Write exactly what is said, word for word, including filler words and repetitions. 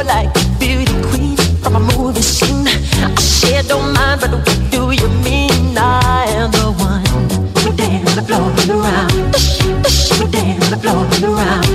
like a beauty queen from a movie scene. I said don't mind, but what do you mean? I am the one who dance on the floor and around. Who dance on the floor and around.